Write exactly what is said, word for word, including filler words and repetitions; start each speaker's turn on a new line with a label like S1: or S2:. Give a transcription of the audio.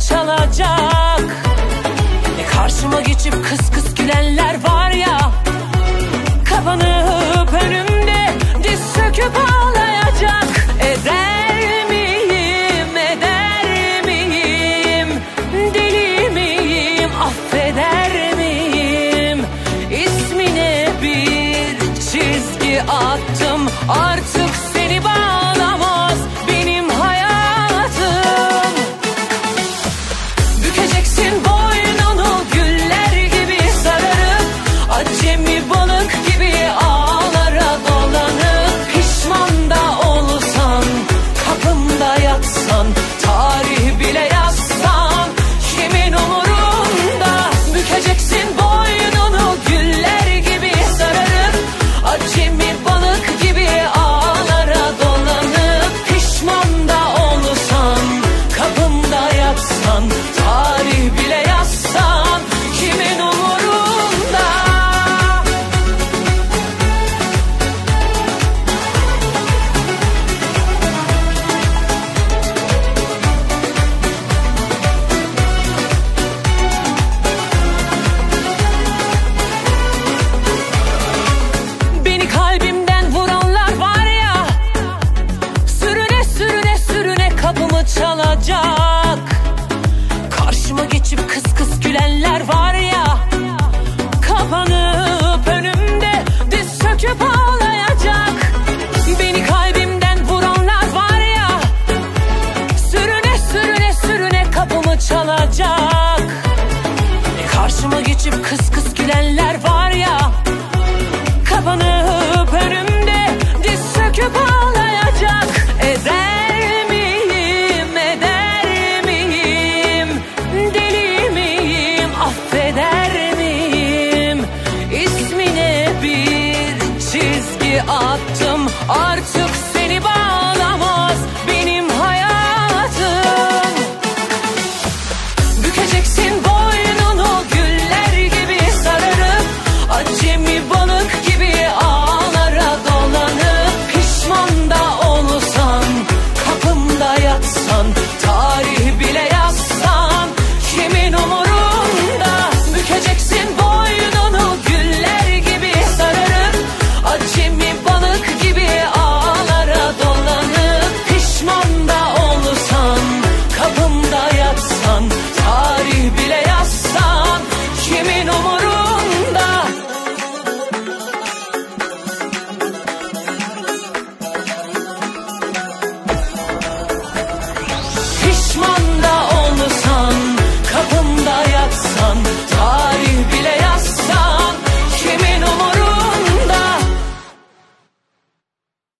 S1: çalacak. E karşıma geçip kıs kıs gülenler var ya, kapanıp önümde diz söküp ağlayacak. Eder miyim, eder miyim, deli miyim, affeder miyim? İsmine bir çizgi attım, artık seni bağlamaz benim hayatım. Bükeceksin boynunu güller gibi sararıp, acemi balık gibi ağlara dolanıp, pişman da olsan, kapımda yatsan, tarih bile yazsan, kimin umurunda? Bükeceksin boynunu güller gibi sararıp, acemi balık gibi ağlara dolanıp, pişman da olsan, kapımda yatsan, tarih bile yazsan, kimin umurunda? Beni kalbimden vuranlar var ya, sürüne sürüne sürüne kapımı çalacak. Karşıma geçip kıs kıs gülenler var ya, kapanıp önümde diz söküp ağlayacak. Beni kalbimden vuranlar var ya, sürüne sürüne sürüne kapımı çalacak. E karşıma geçip kıs kıs gülenler